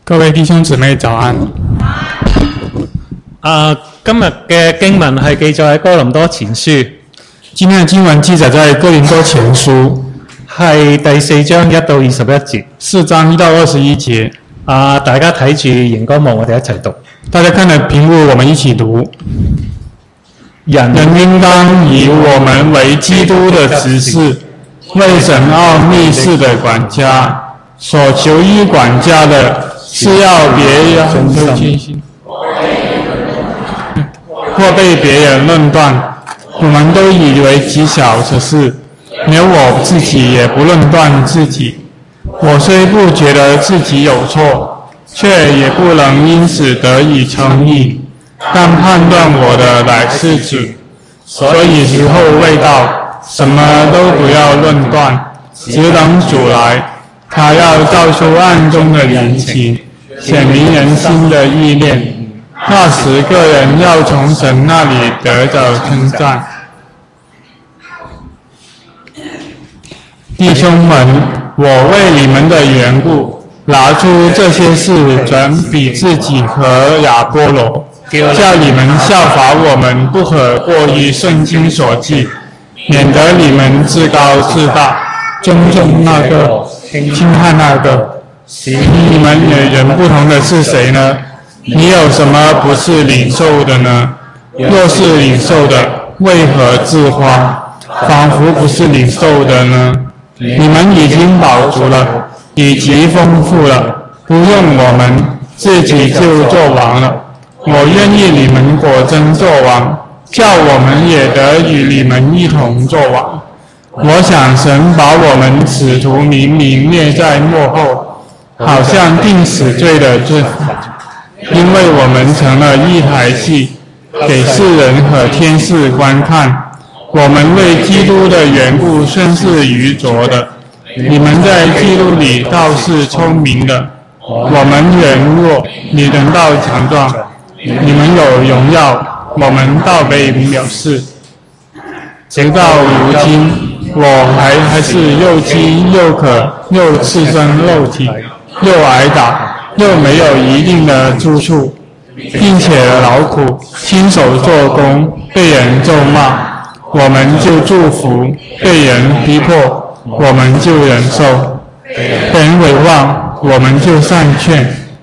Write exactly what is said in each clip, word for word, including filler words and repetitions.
各位弟兄姊妹早安。 啊，今日嘅經文係記載喺哥林多前書。 今天的經文記載在哥林多前書， 係第四章一到二十一節。 四章一到二十一節。 啊，大家睇住熒光幕，我哋一齊讀。 大家看着屏幕，我們一起讀。人人應當以我們為基督的執事，為神奧秘事的管家。所求於管家的，是要別人都堅信，或被別人論斷。我們都以為極小的事，連我自己也不論斷自己。我雖不覺得自己有錯，卻也不能因此得以稱義。但判斷我的乃是主，所以時候未到，什麼都不要論斷，只等主來。他要照出暗中的隱情，顯明人心的意念。那時個人要從神那裡得着稱讚。弟兄們，我為你們的緣故，拿出這些事轉比自己和亞波羅，叫你們效法我們，不可過於聖經所記，免得你們自高自大，尊重那個，輕看那個。你們與人不同的是誰呢？你有什麼不是領受的呢？若是領受的，為何自誇，仿佛不是領受的呢？你們已經飽足了，已極豐富了，不用我們，自己就做王了。我願意你們果真做王，叫我們也得與你們一同做王。我想神把我們使徒明明列在末後，好像定死罪的罪，因為我們成了一台戲，給世人和天使觀看。我們為基督的緣故算是愚拙的，你們在基督裡倒是聰明的。我們軟弱，你們倒強壯；你們有榮耀，我們倒被藐視。直到如今，我還還是又飢又渴，又赤身露體，又挨打，又沒有一定的住處，並且勞苦，親手做工，被人咒罵。我們就祝福，被人逼迫，我們就忍受；被人毀謗，我們就善勸。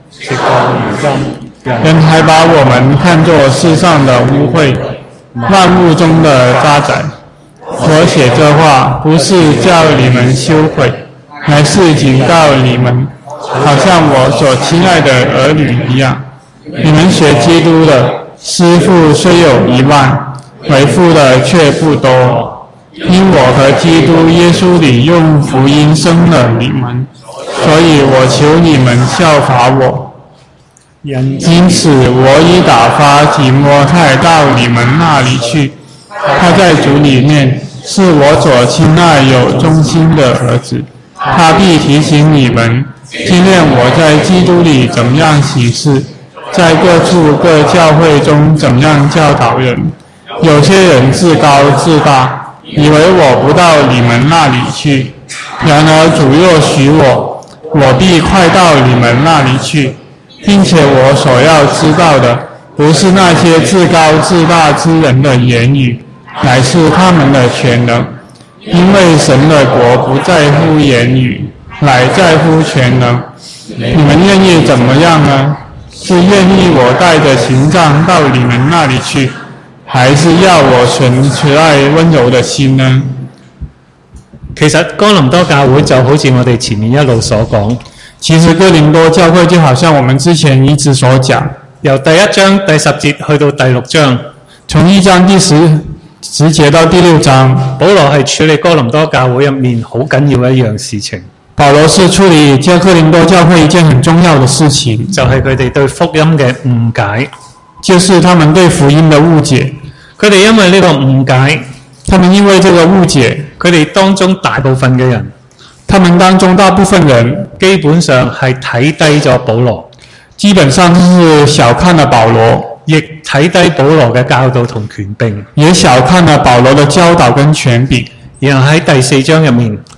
人還把我們看作世上的污穢，萬物中的渣滓。我寫這話，不是叫你們羞愧，乃是警告你們，好像我所親愛的兒女一樣。你們學基督的，師傅雖有一萬，為父的卻不多，因我和基督耶穌裡用福音生了你們，所以我求你們效法我。因此我已打發提摩太到你們那裡去，他在主裡面是我所親愛有忠心的兒子，他必提醒你們，聽見我在基督裡怎樣行事，在各處各教會中怎樣教導人。有些人自高自大，以為我不到你們那裡去。然而主若許我，我必快到你們那裡去，並且我所要知道的，不是那些自高自大之人的言語，乃是他們的全能。因為神的國不在乎言語，乃在乎全能。你們願意怎麼樣呢？是願意我帶着行杖到你們那裡去，還是要我存慈愛溫柔的心呢？ 其實哥林多教會就好似我哋前面一路所講， 其實哥林多教會就好像我們之前一直所講， 由第一章第十節去到第六章， 從一章第十十節到第六章， 保羅係處理哥林多教會入面好緊要嘅一樣事情。 保羅是處理教哥林多教會一件很重要的事情， 就係佢哋對福音嘅誤解， 就是他們對福音的誤解。 佢哋因為呢個誤解， 他們因為這個誤解， 佢哋當中大部分嘅人， 他們當中大部分人基本上係睇低咗保羅， 基本上是小看了保羅， 亦睇低保羅嘅教導同權柄， 也小看了保羅的教導跟權柄。 然後喺第四章入面，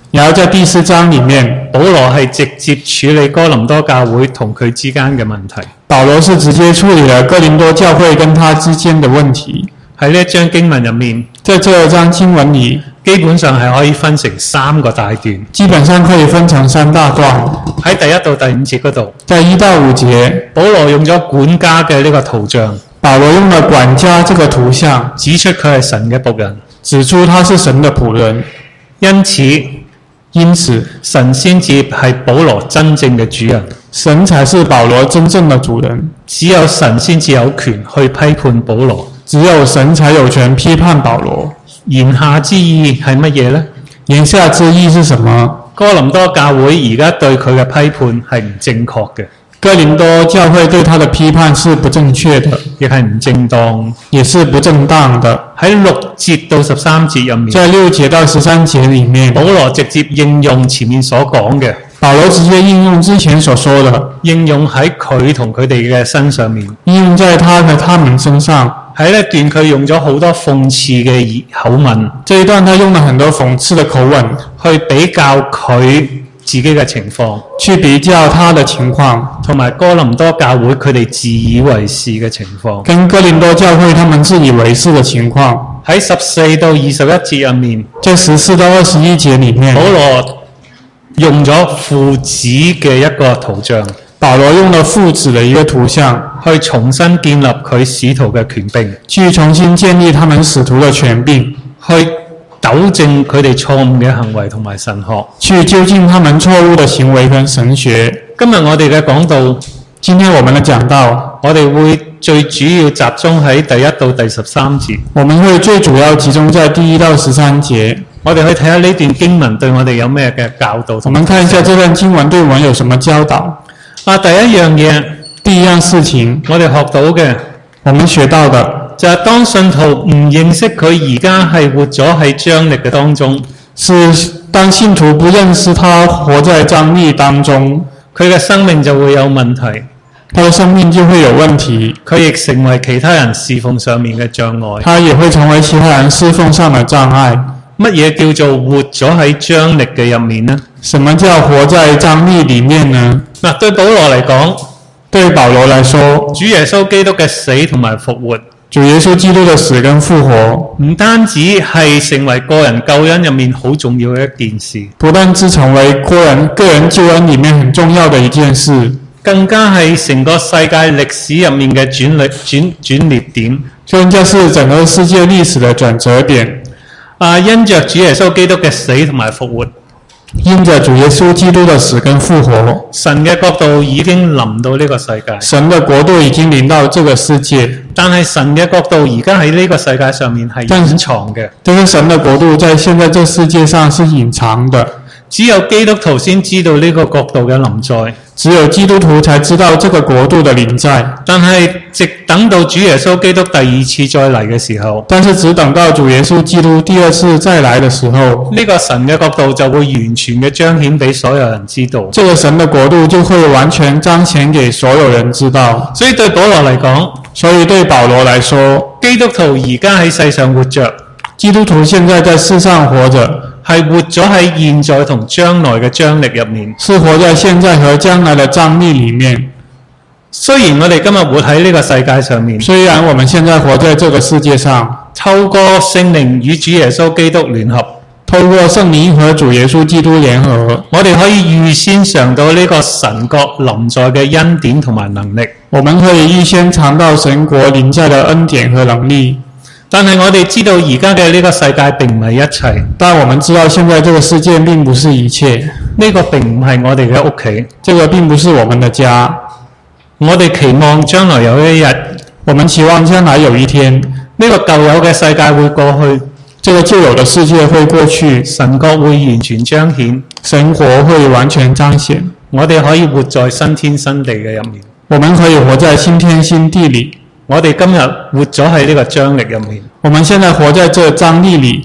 然後在第四章裡面， 保羅係直接處理哥林多教會同佢之間嘅問題。 保羅是直接處理了哥林多教會跟他之間的問題。 喺呢一章經文入面， 在這章經文裡， 基本上係可以分成三個大段。 基本上可以分成三大段。 喺第一到第五節嗰度， 在一到五節， 保羅用咗管家嘅呢個圖像， 保羅用了管家這個圖像， 指出佢係神嘅僕人， 指出他是神的僕人。 因此， 因此神先至係保羅真正嘅主人， 神才是保羅真正的主人。 只有神先至有權去批判保羅。 只有神才有權批判保羅。 言下之意係乜嘢呢？ 言下之意是什麼？ 哥林多教會而家對佢嘅批判係唔正確嘅， 哥林多教會對他的批判是不正確的， 亦係唔正當， 也是不正當的。 喺六節到十三節入面， 在六節到十三節裡面， 保羅直接應用前面所講嘅， 保羅直接應用之前所說的， 應用喺佢同佢哋嘅身上面， 應用在他和他們身上。 喺呢段佢用咗好多諷刺嘅口吻， 這一段他用了很多諷刺的口吻， 去比較佢自己嘅情況， 去比較他的情況， 同埋哥林多教會佢哋自以為是嘅情況， 跟哥林多教會他們自以為是的情況。 喺十四到二十一節入面， 在十四到二十一節裡面， 保羅用咗父子嘅一個圖像。 保羅用了父子的一個圖像， 去重新建立佢使徒嘅權柄， 去重新建立他們使徒的權柄， 去糾正佢哋錯誤嘅行為同埋神學， 去糾正他們錯誤的行為跟神學。 今日我哋嘅講道， 今天我們的講道， 我哋會最主要集中喺第一到第十三節。 我們會最主要集中在第一到十三節。 我哋去睇下呢段經文對我哋有咩嘅教導。 我們看一下這段經文對我們有什麼教導。 啊，第一樣嘢， 第一樣事情， 我哋學到嘅， 我們學到的就係當信徒唔認識佢而家係活咗喺張力嘅當中， 是當信徒不認識他活在張力當中， 佢嘅生命就會有問題， 他的生命就會有問題， 佢亦成為其他人侍奉上面嘅障礙， 他也會成為其他人侍奉上的障礙。 乜嘢叫做活咗喺張力嘅入面呢？ 什麼叫活在張力裡面呢？ 嗱，對保羅嚟講， 對保羅來說， 主耶穌基督嘅死同埋復活， 主耶穌基督的死跟復活， 唔單止係成為個人救恩入面好重要嘅一件事， 不但只成為個人個人救恩裡面很重要的一件事， 更加係成個世界歷史入面嘅轉捩轉轉捩點， 更加是整個世界歷史的轉折點。 啊，因着主耶穌基督嘅死同埋復活， 因着主耶穌基督的死跟復活， 神嘅國度已經臨到呢個世界， 神的國度已經臨到這個世界， 但係神嘅國度而家喺呢個世界上面係隱藏嘅， 但是神的國度在現在這世界上是隱藏的， 只有基督徒先知道呢個國度嘅臨在， 只有基督徒才知道這個國度的臨在。 但係直等到主耶穌基督第二次再嚟嘅時候， 但是只等到主耶穌基督第二次再來的時候， 呢個神嘅國度就會完全嘅彰顯俾所有人知道。 這個神的國度就會完全彰顯給所有人知道。 所以對保羅嚟講， 所以對保羅來說， 基督徒而家喺世上活着， 基督徒現在在世上活着， 係活咗喺現在同將來嘅張力入面， 是活在現在和將來的張力裡面。 雖然我哋今日活喺呢個世界上面， 雖然我們現在活在這個世界上， 透過聖靈與主耶穌基督聯合， 透過聖靈和主耶穌基督聯合， 我哋可以預先嘗到呢個神國臨在嘅恩典同埋能力。 我們可以預先嘗到神國臨在的恩典和能力。 但係我哋知道而家嘅呢個世界並唔係一切， 但我們知道現在這個世界並不是一切， 呢個並唔係我哋嘅屋企， 這個並不是我們的家。 我哋期望將來有一日， 我們期望將來有一天， 呢個舊有嘅世界會過去， 這個舊有的世界會過去， 神國會完全彰顯， 神國會完全彰顯， 我哋可以活在新天新地嘅入面。 我們可以活在新天新地裏。 我哋今日活咗喺呢個張力入面， 我們現在活在這張力裏。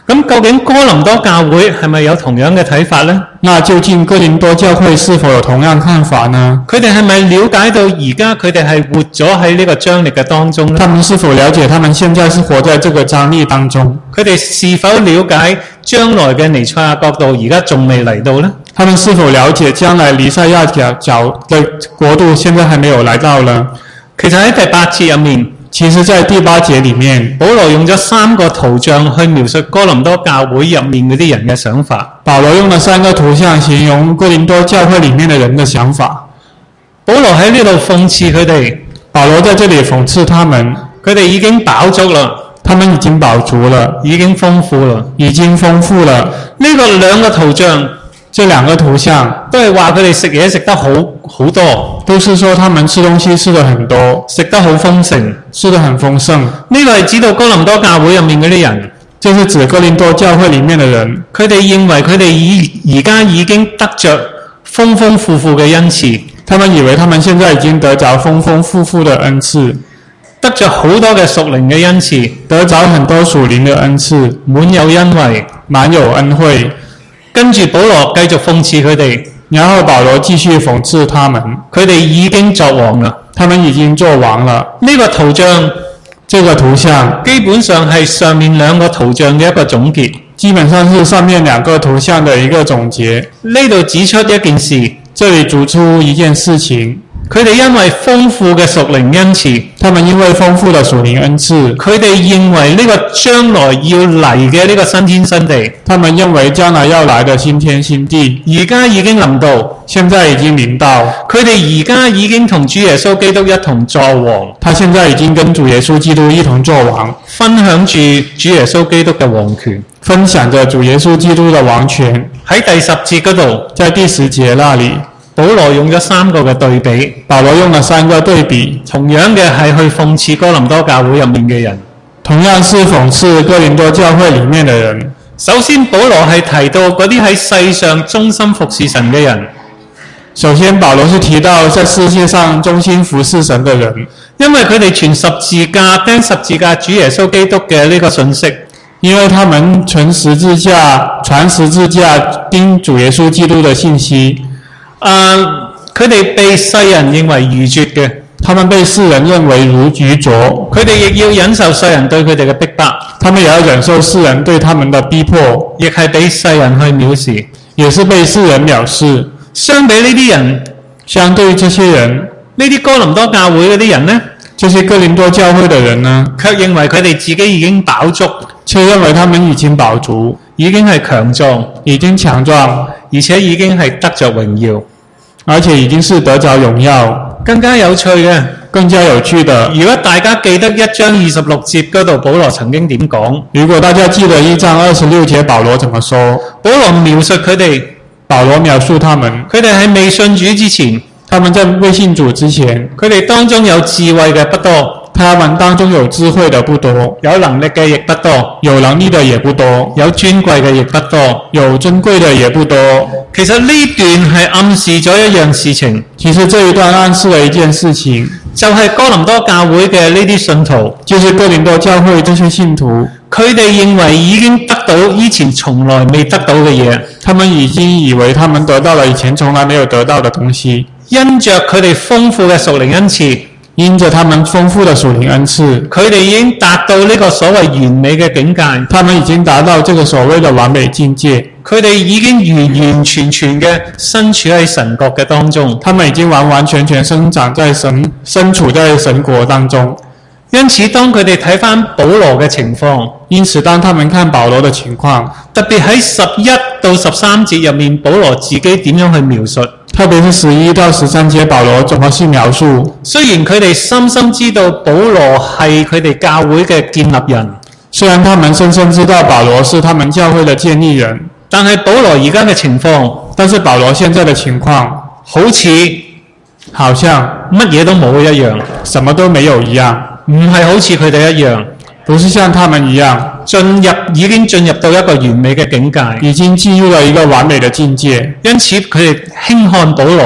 咁究竟哥林多教會係咪有同樣嘅睇法呢？ 那究竟哥林多教會是否有同樣看法呢？ 佢哋係咪了解到而家佢哋係活咗喺呢個張力嘅當中呢？ 他們是否了解他們現在是活在這個張力當中？ 佢哋是否了解將來嘅彌賽亞國度而家仲未嚟到呢？ 他們是否了解將來彌賽亞角的國度現在還沒有來到呢？ 其實喺第八節入面， 其實在第八節裡面， 保羅用咗三個圖像去描述哥林多教會入面嗰啲人嘅想法。 保羅用了三個圖像形容哥林多教會裡面的人的想法。 保羅喺呢度諷刺佢哋， 保羅在這裡諷刺他們， 佢哋已經飽足啦， 他們已經飽足了， 已經豐富啦， 已經豐富了。 呢個兩個圖像， 這兩個圖像都係話佢哋食嘢食得好好多， 都是說他們吃東西吃得很多， 食得好豐盛， 吃得很豐盛。 呢個係指到哥林多教會入面嗰啲人， 這是指哥林多教會裡面的人， 佢哋認為佢哋已而家已經得着豐豐富富嘅恩賜， 他們以為他們現在已經得着豐豐富富的恩賜， 得着好多嘅屬靈嘅恩賜， 得着很多屬靈的恩賜， 滿有恩惠， 滿有恩惠。 跟住保羅繼續諷刺佢哋， 然後保羅繼續諷刺他們， 佢哋已經作王啦， 他們已經做王了。 呢個圖像， 這個圖像基本上係上面兩個圖像嘅一個總結， 基本上是上面兩個圖像的一個總結。 呢度指出一件事， 這裡指出一件事情， 佢哋因為豐富嘅屬靈恩賜， 他們因為豐富的屬靈恩賜， 佢哋認為呢個將來要嚟嘅呢個新天新地， 他們認為將來要來的新天新地， 而家已經臨到， 現在已經臨到， 佢哋而家已經同主耶穌基督一同作王， 他現在已經跟主耶穌基督一同作王， 分享住主耶穌基督嘅王權， 分享着主耶穌基督的王權。 喺第十節嗰度， 在第十節那裡， 保羅用咗三個嘅對比， 保羅用了三個對比， 同樣嘅係去諷刺哥林多教會入面嘅人， 同樣是諷刺哥林多教會裡面的人。 首先，保羅係提到嗰啲喺世上忠心服侍神嘅人。 首先，保羅是提到在世界上忠心服侍神的人， 因為佢哋傳十字架、釘十字架主耶穌基督嘅呢個信息， 因為他們傳十字架、傳十字架釘主耶穌基督的信息。 啊，佢哋被世人認為愚拙嘅， 他們被世人認為如愚拙， 佢哋亦要忍受世人對佢哋嘅逼迫， 他們也要忍受世人對他們的逼迫， 亦係俾世人去藐視， 也是被世人藐視。 相比呢啲人， 相對於這些人， 呢啲哥林多教會嗰啲人呢， 這些哥林多教會的人呢， 卻認為佢哋自己已經飽足， 卻認為他們已經飽足， 已經係強壯， 已經強壯， 而且已經係得着榮耀， 而且已經是得着榮耀。 更加有趣嘅， 更加有趣的， 如果大家記得一章二十六節嗰度，保羅曾經點講？ 如果大家記得一章二十六節，保羅怎麼說？ 保羅描述佢哋， 保羅描述他們， 佢哋喺未信主之前， 他們在未信主之前， 佢哋當中有智慧嘅不多， 他們當中有智慧的不多， 有能力嘅亦不多， 有能力的也不多， 有尊貴嘅亦不多， 有尊貴的也不多。 其實呢段係暗示咗一樣事情， 其實這一段暗示了一件事情， 就係哥林多教會嘅呢啲信徒， 就是哥林多教會這些信徒， 佢哋認為已經得到以前從來未得到嘅嘢， 他們已經以為他們得到了以前從來沒有得到的東西， 因着佢哋豐富嘅屬靈恩賜， 因着他們豐富的屬靈恩賜， 佢哋已經達到呢個所謂完美嘅境界， 他們已經達到這個所謂的完美境界， 佢哋已經完完全全嘅身處喺神國嘅當中， 他們已經完完全全生長在神，身處在神國當中。 因此，當佢哋睇返保羅嘅情況， 因此當他們看保羅的情況， 特別喺十一到十三節入面，保羅自己點樣去描述？ 特別是十一到十三節，保羅怎麼去描述？ 雖然佢哋深深知道保羅係佢哋教會嘅建立人， 雖然他們深深知道保羅是他們教會的建立人， 但係保羅而家嘅情況， 但是保羅現在的情況， 好似好像乜嘢都冇一樣， 什麼都沒有一樣， 唔係好似佢哋一樣， 不是像他們一樣進入已經進入到一個完美嘅境界， 已經進入了一個完美的境界。 因此佢哋輕看保羅，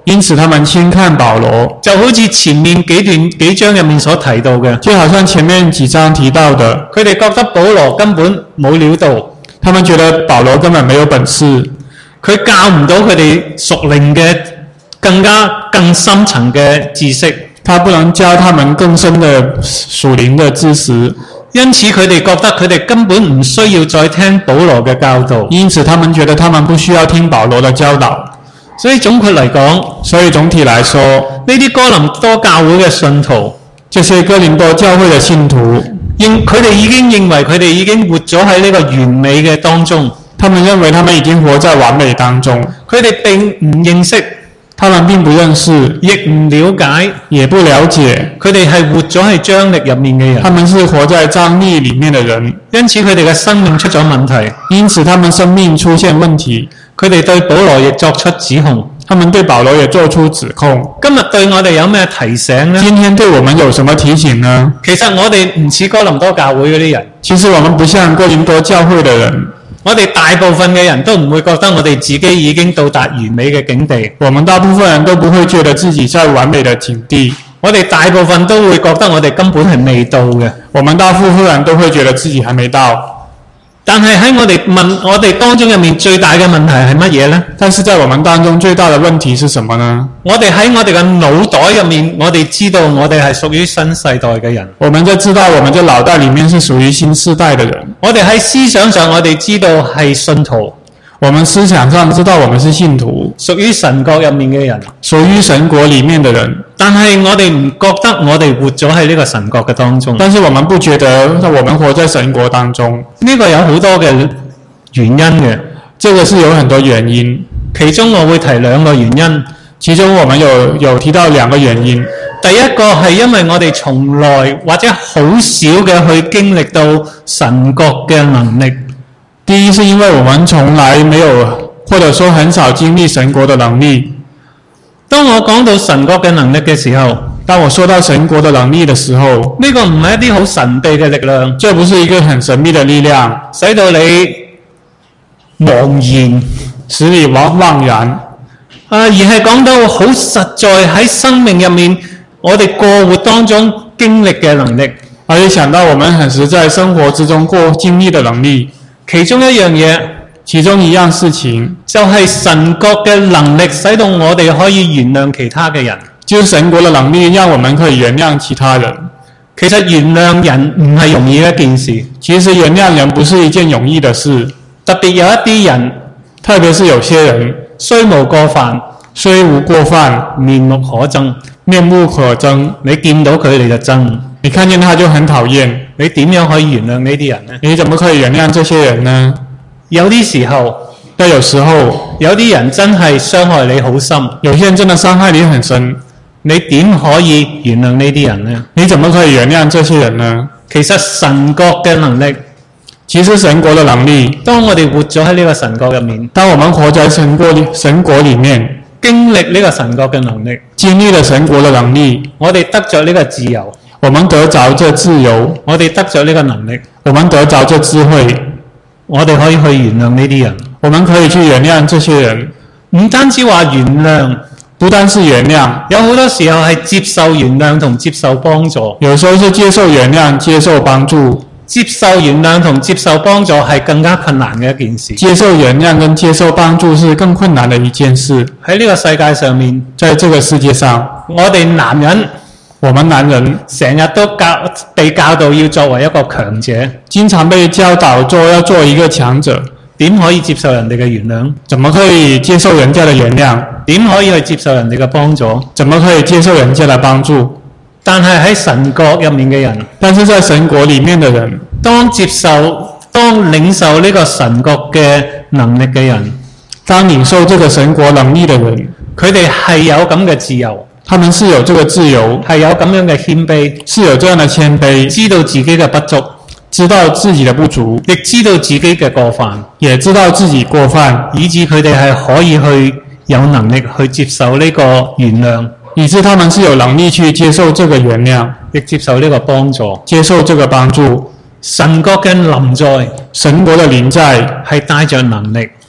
因此他們輕看保羅， 就好似前面幾段幾章入面所提到嘅， 就好像前面幾章提到的， 佢哋覺得保羅根本冇料到， 他們覺得保羅根本沒有本事， 佢教唔到佢哋屬靈嘅更加更深層嘅知識， 他不能教他們更深的屬靈的知識。 因此佢哋覺得佢哋根本唔需要再聽保羅嘅教導， 因此他們覺得他們不需要聽保羅的教導。 所以總括嚟講， 所以總體來說， 呢啲哥林多教會嘅信徒， 這些哥林多教會的信徒， 認佢哋已經認為佢哋已經活咗喺呢個完美嘅當中， 他們認為他們已經活在完美當中， 佢哋並唔認識， 他們並不認識， 亦唔了解， 也不了解， 佢哋係活咗喺張力入面嘅人， 他們是活在張力裡面的人， 因此佢哋嘅生命出咗問題， 因此他們生命出現問題， 佢哋對保羅亦作出指控， 他們對保羅也做出指控。 今日對我哋有咩提醒呢？ 今天對我們有什麼提醒呢？ 其實我哋唔似哥林多教會嗰啲人， 其實我們不像哥林多教會的人， 我哋大部分嘅人都唔會覺得我哋自己已經到達完美嘅境地， 我們大部分人都不會覺得自己在完美的境地， 我哋大部分都會覺得我哋根本係未到嘅， 我們大部分人都會覺得自己還沒到。 但係喺我哋問我哋當中入面最大嘅問題係乜嘢呢？ 但是在我們當中最大的問題是什麼呢？ 我哋喺我哋嘅腦袋入面，我哋知道我哋係屬於新世代嘅人。 我們就知道我們嘅腦袋裡面是屬於新世代的人。 我哋喺思想上，我哋知道係信徒。 我們思想上知道我們是信徒， 屬於神國入面嘅人， 屬於神國裡面的人。 但係我哋唔覺得我哋活咗喺呢個神國嘅當中。 但是我們不覺得我們活在神國當中。 呢個有好多嘅原因嘅， 這個是有很多原因。 其中我會提兩個原因。 其中我們有有提到兩個原因。 第一個係因為我哋從來或者好少嘅去經歷到神國嘅能力。 第一是因為我們從來沒有，或者說很少經歷神國的能力。 當我講到神國嘅能力嘅時候， 當我說到神國的能力的時候， 呢個唔係一啲好神秘嘅力量， 這不是一個很神秘的力量， 使到你茫然， 使你茫茫然， 啊，而係講到好實在喺生命入面，我哋過活當中經歷嘅能力， 而且想到我們很實在生活之中過經歷的能力。 其中一樣嘢， 其中一樣事情， 就係神國嘅能力，使到我哋可以原諒其他嘅人。 就是神國的能力，讓我們可以原諒其他人。 其實原諒人唔係容易嘅一件事。 其實原諒人不是一件容易的事。 特別有一啲人， 特別是有些人， 雖無過犯， 雖無過犯， 面目可憎， 面目可憎。 你見到佢哋就憎， 你看見他就很討厭。 你點樣可以原諒呢啲人呢？ 你怎麼可以原諒這些人呢？ 有啲時候， 但有時候， 有啲人真係傷害你好深， 有些人真的傷害你很深。 你點可以原諒呢啲人呢？ 你怎麼可以原諒這些人呢？ 其實神國嘅能力， 其實神國的能力， 當我哋活咗喺呢個神國入面， 當我們活在神國裏神國裡面， 經歷呢個神國嘅能力， 經歷了神國的能力， 我哋得咗呢個自由， 我們得着這自由， 我哋得咗呢個能力， 我們得着這智慧， 我哋可以去原諒呢啲人， 我們可以去原諒這些人。 唔單止話原諒， 不單是原諒， 有好多時候係接受原諒同接受幫助。 有時候是接受原諒、接受幫助。 接受原諒同接受幫助係更加困難嘅一件事。 接受原諒跟接受幫助是更困難的一件事。 喺呢個世界上面， 在這個世界上， 我哋男人， 我們男人成日都教被教導要作為一個強者， 經常被教導做要做一個強者。 點可以接受人哋嘅原諒？ 怎麼可以接受人家的原諒？ 點可以去接受人哋嘅幫助？ 怎麼可以接受人家的幫助？ 但係喺神國入面嘅人， 但是在神國裡面的人， 當接受、當領受呢個神國嘅能力嘅人， 當領受這個神國能力的人， 佢哋係有咁嘅自由， 他們是有這個自由， 係有咁樣嘅謙卑， 是有這樣的謙卑， 知道自己嘅不足， 知道自己的不足， 亦知道自己嘅過犯， 也知道自己過犯， 以致佢哋係可以去有能力去接受呢個原諒， 以致他們是有能力去接受這個原諒， 亦接受呢個幫助， 接受這個幫助。 神國嘅臨在， 神國的臨在係帶着能力，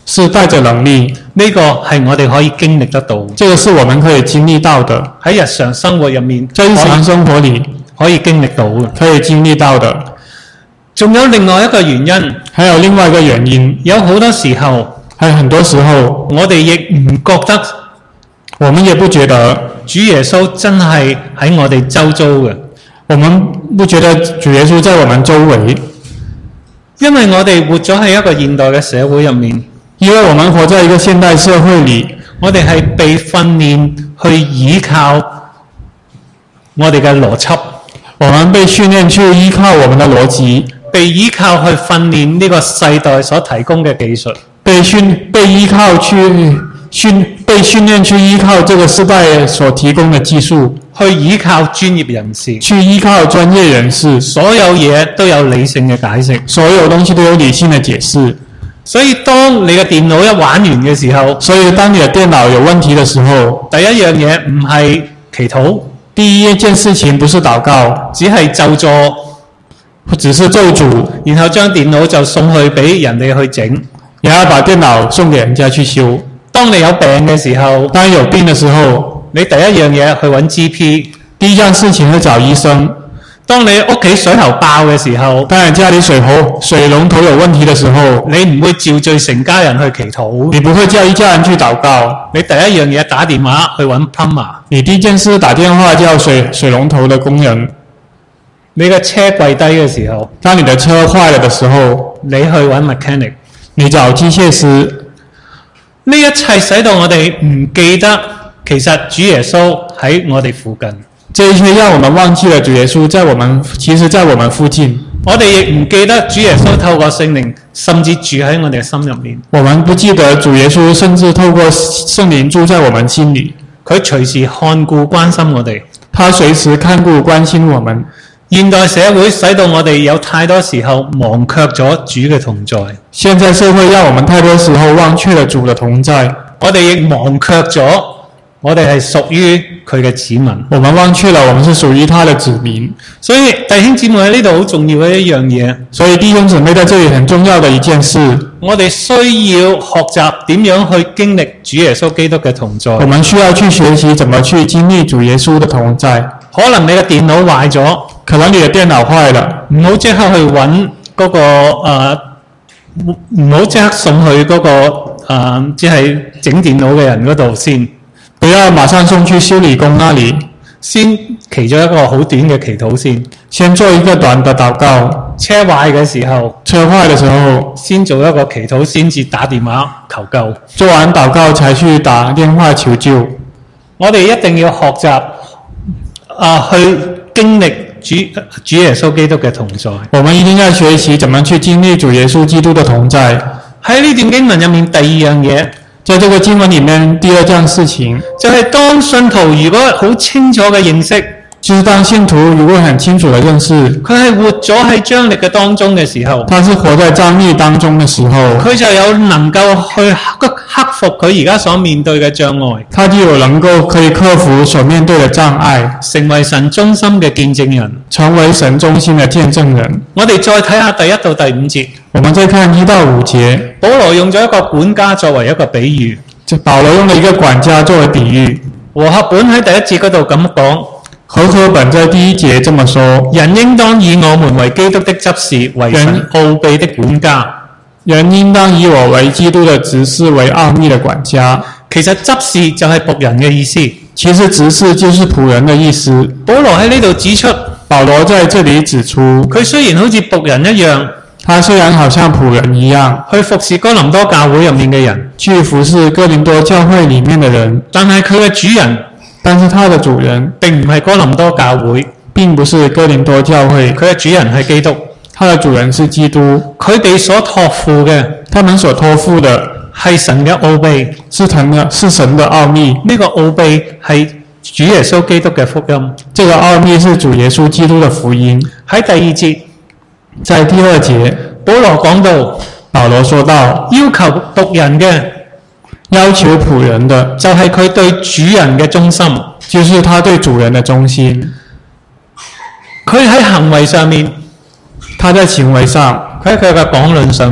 是帶着能力， 呢個係我哋可以經歷得到， 這個是我們可以經歷到的， 喺日常生活入面， 在日常生活裡可以經歷到嘅， 可以經歷到的。 仲有另外一個原因， 還有另外一個原因， 有好多時候， 還有很多時候， 我哋亦唔覺得， 我們也不覺得主耶穌真係喺我哋周遭嘅， 我們不覺得主耶穌在我們周圍， 因為我哋活咗喺一個現代嘅社會入面， 因為我們活在一個現代社會裡， 我哋係被訓練去依靠我哋嘅邏輯， 我們被訓練去依靠我們的邏輯， 被依靠去訓練呢個世代所提供嘅技術， 被訓被依靠去訓被訓練去依靠這個時代所提供的技術， 去依靠專業人士， 去依靠專業人士， 所有嘢都有理性嘅解釋， 所有東西都有理性的解釋。 所以當你嘅電腦一玩完嘅時候， 所以當你的電腦有問題的時候， 第一樣嘢唔係祈禱， 第一件事情不是禱告， 只係咒詛， 只是咒詛， 然後將電腦就送去俾人哋去整， 然後把電腦送給人家去修。 當你有病嘅時候， 當你有病的時候， 你第一樣嘢去揾 G P， 第一件事情去找醫生。 當你屋企水喉爆嘅時候， 當你家裡水喉水龍頭有問題的時候， 你唔會召集成家人去祈禱， 你不會叫一家人去禱告， 你第一樣嘢打電話去揾 plumber， 你第一件事打電話叫水水龍頭的工人。 你嘅車跪低嘅時候， 當你的車壞了的時候， 你去揾 mechanic， 你找機械師。 呢一切使到我哋唔記得，其實主耶穌喺我哋附近。 這一切讓我們忘記了主耶穌在我們，其實在我們附近。 我哋亦唔記得主耶穌透過聖靈，甚至住喺我哋嘅心入面。 我們不記得主耶穌甚至透過聖靈住在我們心裡， 佢隨時看顧關心我哋， 他隨時看顧關心我們。 現代社會使到我哋有太多時候忘卻咗主嘅同在。 現在社會讓我們太多時候忘卻了主的同在， 我哋亦忘卻咗我哋係屬於佢嘅子民。 我們忘卻了我們是屬於他的子民。 所以弟兄姊妹喺呢度好重要嘅一樣嘢。 所以弟兄姊妹在這裡很重要的一件事， 我哋需要學習點樣去經歷主耶穌基督嘅同在。 我們需要去學習怎麼去經歷主耶穌的同在。 可能你嘅電腦壞咗， 可能你的電腦壞了， 唔好即刻去揾嗰個誒，唔好即刻送去嗰個誒，即係整電腦嘅人嗰度先。 不要馬上送去修理工那裡， 先祈咗一個好短嘅祈禱先。 先做一個短的禱告。 車壞嘅時候， 車壞的時候， 先做一個祈禱，先至打電話求救。 做完禱告才去打電話求救。 我哋一定要學習啊、呃，去經歷主主耶穌基督嘅同在。 我們一定要學習怎麼去經歷主耶穌基督的同在。喺呢段經文入面，第二樣嘢。 在這個經文裡面，第二件事情就係當信徒如果好清楚嘅認識， 就是當信徒如果很清楚的認識， 佢係活咗喺張力嘅當中嘅時候， 他是活在張力當中嘅時候， 佢就有能夠去克克服佢而家所面對嘅障礙， 他就有能夠可以克服所面對嘅障礙， 成為神忠心嘅見證人， 成為神忠心嘅見證人。 我哋再睇下第一到第五節， 我們再看一到五節， 保羅用咗一個管家作為一個比喻。 保羅用了一個管家作為比喻。 和合本喺第一節嗰度咁講， 和合本在第一節這麼說： 人應當以我們為基督的執事，為神奧秘的管家。 人應當以我為基督的執事，為奧秘的管家。 其實執事就係僕人嘅意思。 其實執事就是僕人的意思。 保羅喺呢度指出， 保羅在這裡指出， 佢雖然好似僕人一樣。 他雖然好像僕人一樣， 去服侍哥林多教會入面嘅人， 去服侍哥林多教會裡面的人， 但係佢嘅主人， 但是他的主人並唔係哥林多教會， 並不是哥林多教會， 佢嘅主人係基督， 他的主人是基督， 佢哋所託付嘅， 他們所託付的係神嘅奧秘， 是神的，是神的奧秘。 呢個奧秘係主耶穌基督嘅福音， 這個奧秘是主耶穌基督的福音。 喺第二節。 在第二節， 保羅講到， 保羅說到， 要求僕人嘅， 要求僕人的， 就係佢對主人嘅忠心， 就是他對主人的忠心。 佢喺行為上面， 他在行為上， 佢喺佢嘅講論上面，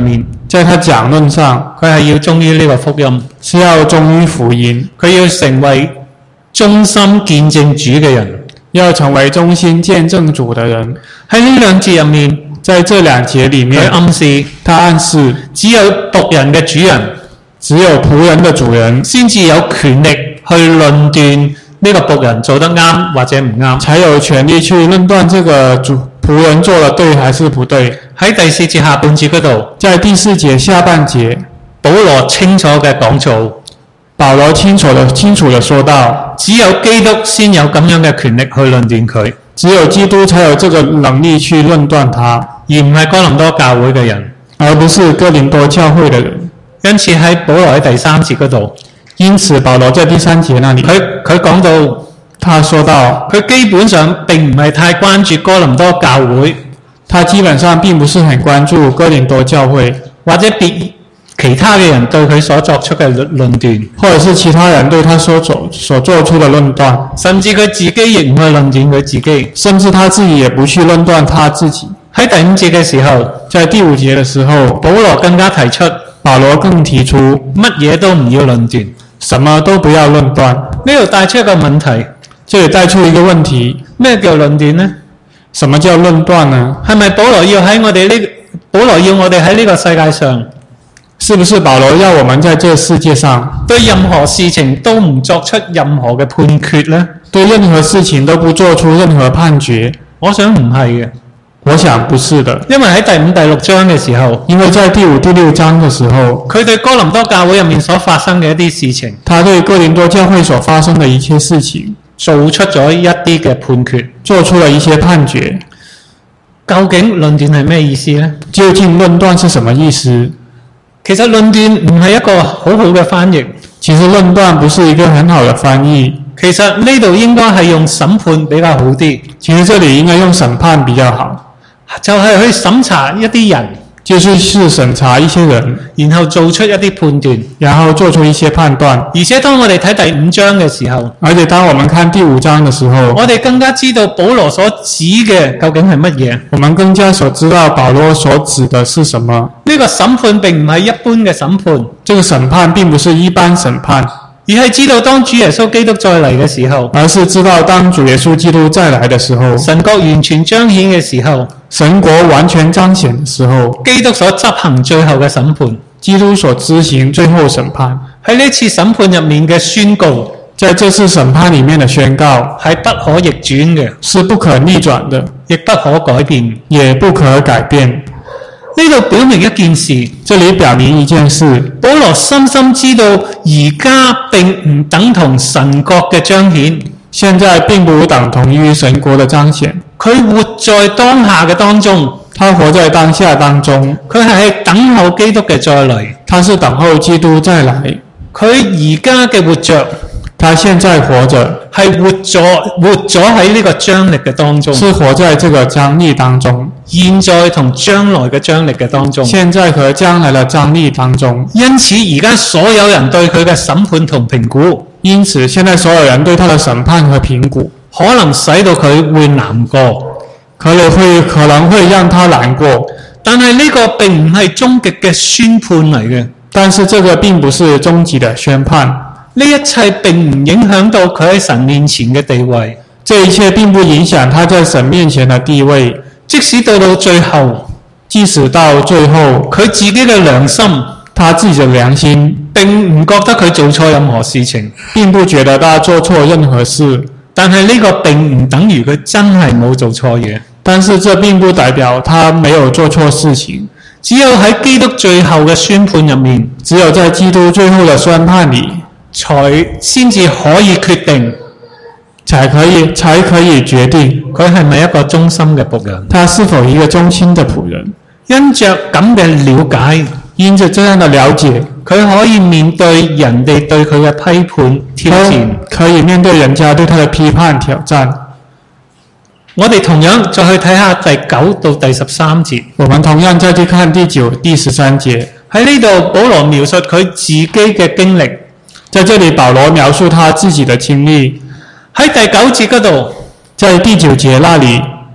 在他講論上， 佢係要忠於呢個福音， 是要忠於福音， 佢要成為忠心見證主嘅人， 要成為忠心見證主的人。 喺呢兩節入面， 在這兩節裡面， 佢暗示他暗示只有僕人嘅主人， 只有僕人的主人先至有權力去論斷呢個僕人做得啱或者唔啱， 才有權利去論斷這個主僕人做得對還是不對。 喺第四節下半節嗰度， 在第四節下半節， 保羅清楚嘅講做， 保羅清楚的清楚的說到， 只有基督先有咁樣嘅權力去論斷佢， 只有基督才有這個能力去論斷他， 而唔係哥林多教會嘅人， 而不是哥林多教會的人。 因此喺保羅喺第三節嗰度， 因此保羅在第三節那裡， 佢佢講到， 他說到， 佢基本上並唔係太關注哥林多教會， 他基本上並不是很關注哥林多教會， 或者別其他嘅人對佢所作出嘅論斷， 或者是其他人對他所做所做出的論斷， 甚至佢自己亦唔去論斷佢自己， 甚至他自己也不去論斷他自己。 喺第五節嘅時候， 在第五節的時候， 保羅更加提出， 保羅更提出乜嘢都唔要論斷， 什麼都不要論斷。 呢度帶出一個問題， 這裡帶出一個問題， 咩叫論斷呢？ 什麼叫論斷呢？ 係咪保羅要喺我哋呢？保羅要我哋喺呢個世界上， 是不是保羅要我們在這個世界上對任何事情都唔作出任何嘅判決呢？ 對任何事情都不做出任何判決？ 我想唔係嘅， 我想不是的。 因為喺第五、第六章嘅時候， 因為在第五、第六章的時候， 佢對哥林多教會入面所發生嘅一啲事情， 他對哥林多教會所發生的一切事情， 做出咗一啲嘅判決， 做出了一些判決。 究竟論斷係咩意思呢？ 究竟論斷是什麼意思？ 其實論斷唔係一個好好嘅翻譯。 其實論斷不是一個很好的翻譯。 其實呢度應該係用審判比較好啲。 其實這裡應該用審判比較好， 就係去審查一啲人， 就是是審查一些人， 然後做出一啲判斷， 然後做出一些判斷。 而且當我哋睇第五章嘅時候， 而且當我們看第五章的時候， 我哋更加知道保羅所指嘅究竟係乜嘢。 我們更加所知道保羅所指的是什麼。 呢個審判並唔係一般嘅審判， 這個審判並不是一般審判， 而係知道當主耶穌基督再嚟嘅時候， 而是知道當主耶穌基督再來的時候， 神國完全彰顯嘅時候， 神國完全彰顯的時候， 基督所執行最後嘅審判， 基督所執行最後審判， 喺呢次審判入面嘅宣告， 在這次審判裡面的宣告係不可逆轉嘅， 是不可逆轉的， 亦不可改變， 也不可改變。 呢度表明一件事， 這裡表明一件事， 保羅深深知道而家並唔等同神國嘅彰顯， 現在並不等同於神國的彰顯。 佢活在當下嘅當中， 他活在當下當中， 佢係等候基督嘅再來， 他是等候基督再來。 佢而家嘅活着， 他現在活着， 係活咗活咗喺呢個張力嘅當中， 是活在這個張力當中， 現在同將來嘅張力嘅當中， 現在和將來的張力當中。 因此而家所有人對佢嘅審判同評估， 因此現在所有人對他的審判和評估， 可能使到佢會難過， 可能會可能會讓他難過。 但係呢個並唔係終極嘅宣判嚟嘅， 但是這個並不是終極的宣判。 呢一切並唔影響到佢喺神面前嘅地位， 這一切並不影響他在神面前的地位。 即使到到最後， 即使到最後， 佢自己嘅良心， 他自己的良心並唔覺得佢做錯任何事情， 並不覺得他做錯任何事。 但係呢個並唔等於佢真係冇做錯嘢。 但是這並不代表他沒有做錯事情。 只有喺基督最後嘅宣判入面， 只有在基督最後的宣判裡， 才先至可以決定， 才可以才可以決定佢係咪一個忠心嘅僕人， 他是否一個忠心的僕人。 因着咁嘅了解， 因着這樣的了解， 佢可以面對人哋對佢嘅批判挑戰， 可以面對人家對他的批判挑戰。 我哋同樣再去睇下第九到第十三節。 我們同樣再去看第九、第十三節。 喺呢度，保羅描述佢自己嘅經歷。 在這裡，保羅描述他自己的經歷。 喺第九節嗰度， 在第九節那裡，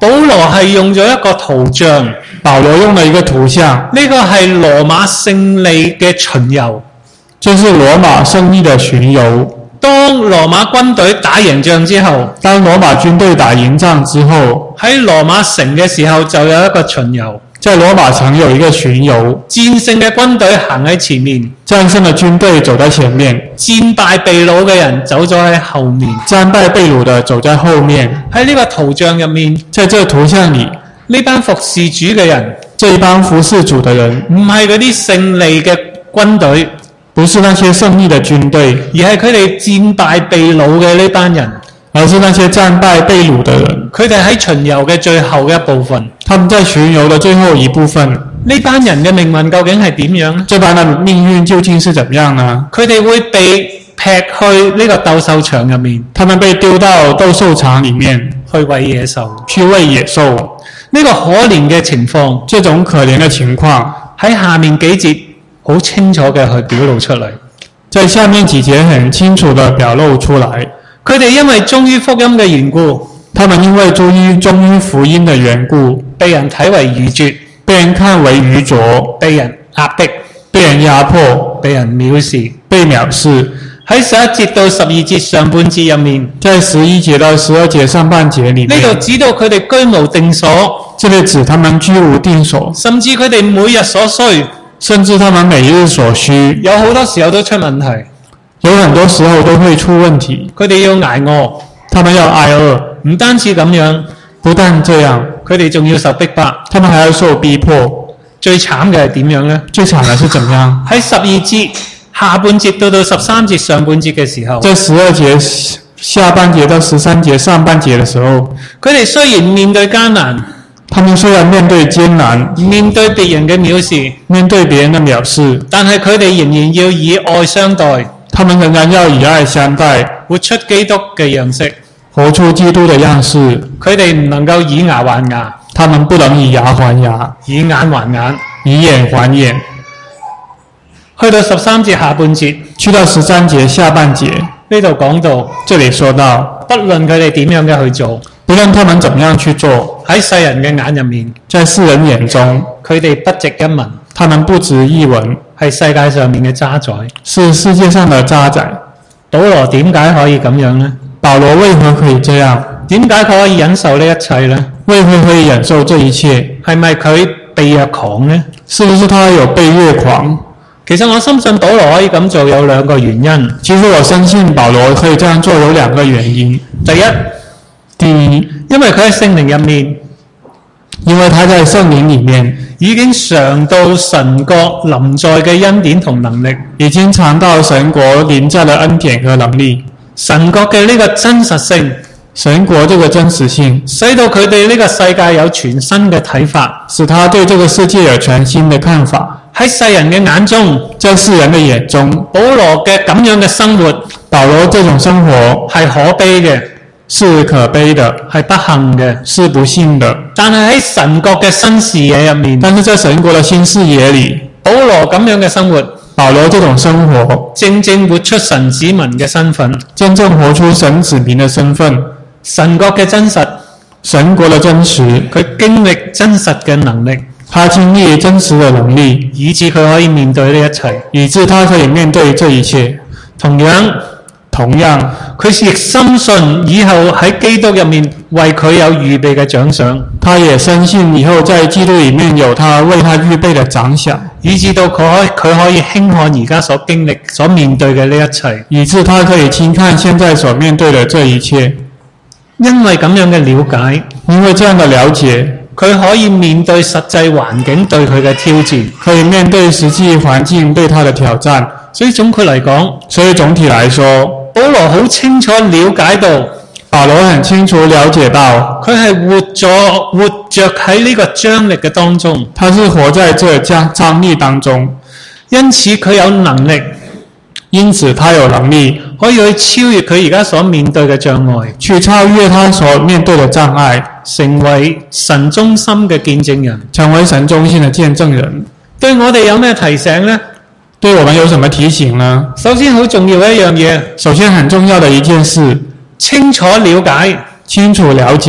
保羅係用咗一個圖像， 保羅用了一個圖像， 呢個係羅馬勝利嘅巡遊， 就是羅馬勝利的巡遊。 當羅馬軍隊打贏仗之後， 當羅馬軍隊打贏仗之後， 喺羅馬城嘅時候就有一個巡遊， 在羅馬城有一個巡遊， 戰勝嘅軍隊行喺前面， 戰勝嘅軍隊走在前面， 戰敗被擄嘅人走咗喺後面， 戰敗被擄的走在後面。 喺呢個圖像入面， 在這個圖像裏， 呢班服侍主嘅人， 這一班服侍主的人， 唔係嗰啲勝利嘅軍隊， 不是那些勝利的軍隊， 而係佢哋戰敗被擄嘅呢班人， 而是那些戰敗被擄的人。 佢哋喺巡遊嘅最後嘅一部分， 他們在巡遊的最後一部分。 呢班人嘅命運究竟係點樣呢？ 這班的命運究竟是怎麼樣呢？ 佢哋會被劈去呢個鬥獸場入面， 他們被丟到鬥獸場裏面去餵野獸， 去餵野獸。 呢個可憐嘅情況， 這種可憐的情況喺下面幾節好清楚嘅去表露出嚟。 在下面幾節很清楚地表露出來。 佢哋因為忠於福音嘅緣故， 他們因為忠於忠於福音的緣故， 被人睇為愚拙， 被人看為愚拙， 被人壓迫， 被人壓迫， 被人藐視， 被藐視。 喺十一節到十二節上半節入面， 在十一節到十二節上半節裏面， 呢度指到佢哋居無定所， 這裏指他們居無定所， 甚至佢哋每日所需， 甚至他們每日所需， 有好多時候都出問題， 有很多時候都會出問題。 佢哋要捱餓， 他們要挨餓， 唔單止咁樣， 不但這樣， 佢哋仲要受逼迫， 他們還要受逼迫。 最慘嘅係點樣呢？ 最慘的是怎麼樣？ 喺十二節下半節到到十三節上半節嘅時候， 在十二節下半節到十三節上半節的時候， 佢哋雖然面對艱難， 他們雖然面對艱難， 面對別人嘅藐視， 面對別人的藐視， 但係佢哋仍然要以愛相待， 他們仍然要以愛相待， 活出基督嘅樣式， 活出基督的樣式。 佢哋唔能夠以牙還牙， 他們不能以牙還牙， 以眼還眼， 以眼還眼。 去到十三節下半節， 去到十三節下半節， 呢度講到， 這裡說到， 不論佢哋點樣嘅去做， 不論他們怎麼樣去做， 喺世人嘅眼入面， 在世人眼中， 佢哋不值一文， 他們不值一文， 係世界上面嘅渣滓， 是世界上的渣滓。 保羅點解可以咁樣呢？ 保羅為何可以這樣？ 點解佢可以忍受呢一切呢？ 為何可以忍受這一切？ 係咪佢被虐狂呢？ 是不是他有被虐狂？ 其實我深信保羅可以咁做有兩個原因。 其實我相信保羅可以這樣做有兩個原因。 第一， 第一， 因為佢喺聖靈入面， 因為他在聖靈裡面已經嘗到神國臨在嘅恩典同能力， 已經嘗到神國臨在的恩典和能力， 神國嘅呢個真實性， 神國這個真實性， 使到佢哋呢個世界有全新嘅睇法， 使他對這個世界有全新的看法。 喺世人嘅眼中， 在世人的眼中， 保羅嘅咁樣嘅生活， 保羅這種生活係可悲嘅， 是可悲的， 係不幸嘅， 是不幸的。 但係喺神國嘅新視野入面， 但是在神國的新視野裡， 保羅咁樣嘅生活， 保羅這種生活正正活出神子民嘅身份， 真正活出神子民的身份， 神國嘅真實， 神國的真實， 佢經歷真實嘅能力， 他經歷真實的能力， 以致佢可以面對呢一切， 以致他可以面對這一切。 同樣， 同樣， 佢亦深信以後喺基督入面為佢有預備嘅獎賞， 他也深信以後在基督裡面有他為他預備的獎賞， 以致到佢可佢可以輕看而家所經歷、所面對嘅呢一切， 以致他可以輕看現在所面對的這一切。 因為咁樣嘅了解， 因為這樣的了解， 佢可以面對實際環境對佢嘅挑戰， 可以面對實際環境對他的挑戰。 所以總括嚟講， 所以總體來說， 保羅好清楚了解到， 保羅很清楚了解到， 佢係活咗活着喺呢個張力嘅當中， 他是活在這張張力當中， 因此佢有能力， 因此他有能力可以去超越佢而家所面對嘅障礙， 去超越他所面對的障礙， 成為神中心嘅見證人， 成為神中心的見證人。 對我哋有咩提醒呢？ 對我們有什麼提醒呢？ 首先好重要嘅一樣嘢， 首先很重要的一件事， 清楚了解， 清楚了解，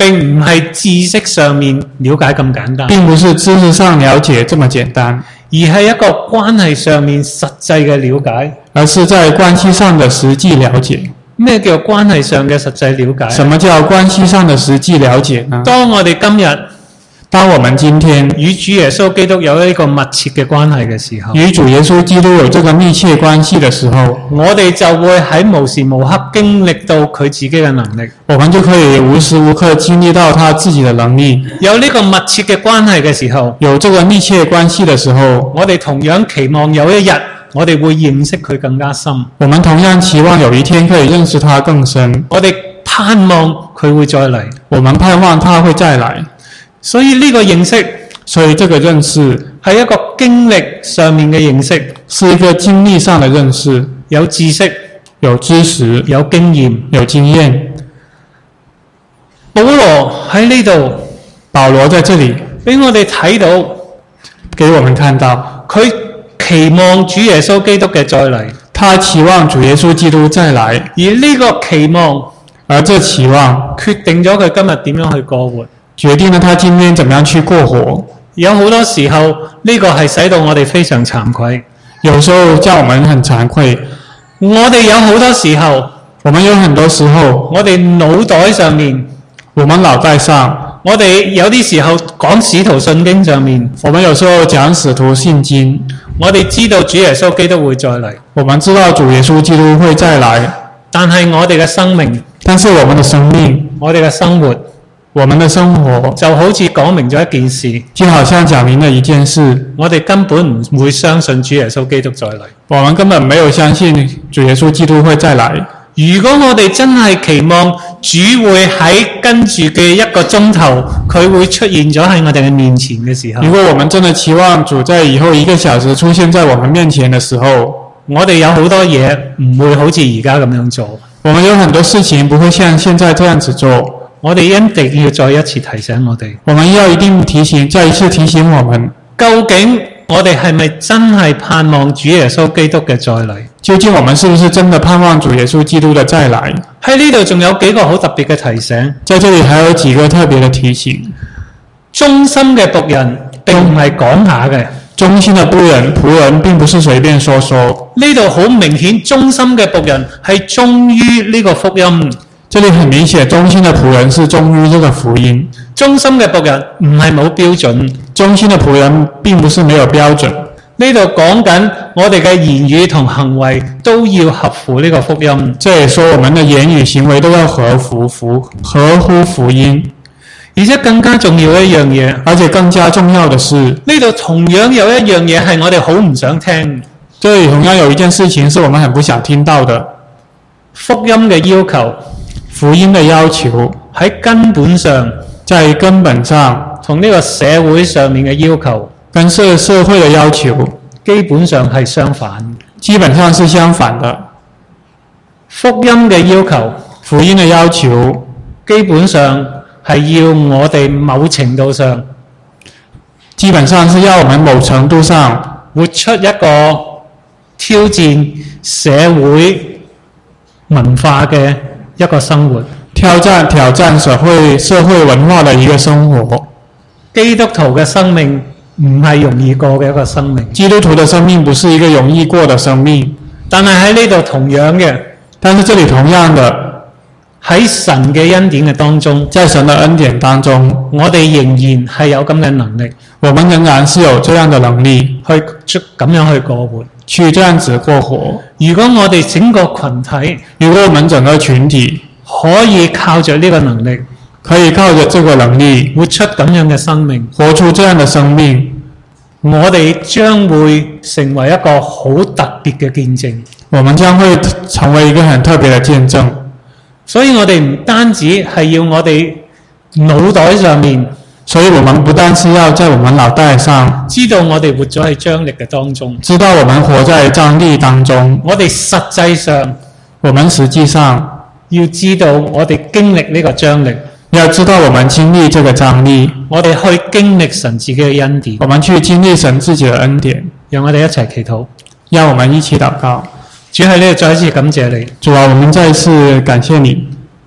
並唔係知識上面了解咁簡單， 并不是知识上了解这么简单， 而係一個關係上面實際嘅了解。 而是在关系上的实际了解。 咩叫關係上嘅實際了解？ 什么叫关系上的实际了解呢？ 當我哋今日当我们今天與主耶穌基督有一個密切嘅關係嘅時候， 与主耶稣基督有这个密切关系的时候， 我哋就會喺無時無刻經歷到佢自己嘅能力。 我们就可以无时无刻经历到他自己的能力。 有呢個密切嘅關係嘅時候， 有这个密切关系的時候， 我哋同樣期望有一日我哋會認識佢更加深。 我们同样期望有一天可以认識他更深。 我哋盼望佢會再嚟。 我们盼望他会再来。 所以呢個認識所以这个认识係一個經歷上面嘅認識， 是一个经历上的认识， 有知識、 有知识、 有經驗。 有经验。 保羅喺呢度保羅在這裡俾我哋睇到， 給我們看到， 佢期望主耶穌基督嘅再嚟， 他期望主耶穌基督再來， 而呢個期望而這期望決定咗佢今日點樣去過活， 決定了他今天怎麼樣去過活。 有好多時候呢個係使到我哋非常慚愧， 有時候叫我們很慚愧。 我哋有好多時候， 我們有很多時候， 我哋腦袋上面， 我們腦袋上， 我哋有啲時候講使徒信經上面， 我們有時候講使徒信經， 我哋知道主耶穌基督會再嚟， 我們知道主耶穌基督會再來， 但係我哋嘅生命， 但是我們的生命， 我哋嘅生活， 我們的生活就好似講明咗一件事， 就好像講明了一件事， 我哋根本唔會相信主耶穌基督再嚟。 我們根本沒有相信主耶穌基督會再來。 如果我哋真係期望主會喺跟住嘅一個鐘頭，佢會出現咗喺我哋嘅面前嘅時候， 如果我們真的期望主在以後一個小時出現在我們面前的時候， 我哋有好多嘢唔會好似而家咁樣做。 我們有很多事情不會像現在這樣子做。 我哋一定要再一次提醒我哋， 我們要一定提醒，再一次提醒我們， 究竟我哋係咪真係盼望主耶穌基督嘅再嚟？ 究竟我們是不是真的盼望主耶穌基督的再來？ 喺呢度仲有幾個好特別嘅提醒， 在這裡還有幾個特別的提醒。 忠心嘅僕人並唔係講下嘅， 忠心的僕人僕人並不是隨便說說。 呢度好明顯，忠心嘅僕人係忠於呢個福音。 這裡很明顯，忠心的僕人是忠於這個福音。 忠心嘅僕人唔係冇標準， 忠心的僕人並不是沒有標準。 呢度講緊我哋嘅言語同行為都要合乎呢個福音。 這也說我們的言語行為都要合乎福合乎福音。 而且更加重要一樣嘢， 而且更加重要的是， 呢度同樣有一樣嘢係我哋好唔想聽。 這裡同樣有一件事情是我們很不想聽到的。 福音嘅要求， 福音的要求喺根本上， 在根本上同呢個社會上面嘅要求， 跟社社會的要求基本上係相反。 基本上是相反的。 福音嘅要求， 福音的要求基本上係要我哋某程度上， 基本上是要我們某程度上活出一個挑戰社會文化嘅一個生活， 挑戰挑戰社會社會文化的一個生活。 基督徒嘅生命唔係容易過嘅一個生命。 基督徒的生命不是一個容易過的生命， 但係喺呢度同樣嘅， 但是這裡同樣的喺神嘅恩典嘅當中， 在神的恩典當中， 我哋仍然係有咁嘅能力， 我們仍然是有這樣的能力去咁樣去過活， 去這樣子過活。 如果我哋整個群體， 如果我們整個群體可以靠着呢個能力， 可以靠着這個能力活出咁樣嘅生命， 活出這樣的生命， 我哋將會成為一個好特別嘅見證。 我們將會成為一個很特別的見證。 所以我哋唔單止係要我哋腦袋上面， 所以我們不單是要在我們腦袋上知道我哋活咗喺張力嘅當中， 知道我們活在張力當中， 我哋實際上， 我們實際上要知道我哋經歷呢個張力， 要知道我們經歷這個張力， 我哋去經歷神自己嘅恩典， 我們去經歷神自己的恩典。 讓我哋一齊祈禱， 讓我們一起禱告。 主喺呢度再一次感謝你， 主啊，我們再一次感謝你，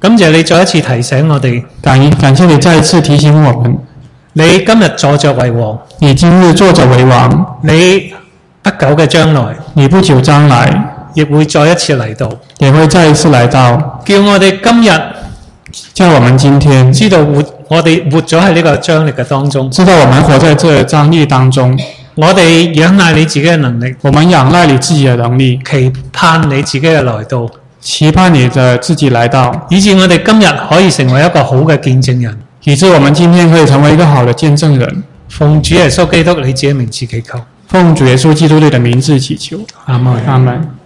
感謝你再一次提醒我哋， 感感謝你再一次提醒我們， 你今日坐着為王， 你今日坐着為王， 你不久嘅將來， 你不久將來亦會再一次嚟到， 也會再一次來到， 叫我哋今日叫我們今天知道活，我哋活咗喺呢個張力嘅當中， 知道我們活在這張力當中， 我哋仰賴你自己嘅能力， 我們仰賴你自己的能力， 期盼你自己嘅來到， 期盼你的自己來到， 以致我哋今日可以成為一個好嘅見證人， 以致我們今天可以成為一個好的見證人。 奉主耶穌基督你自己名字祈求， 奉主耶穌基督你的名字祈求， 阿門， 阿門。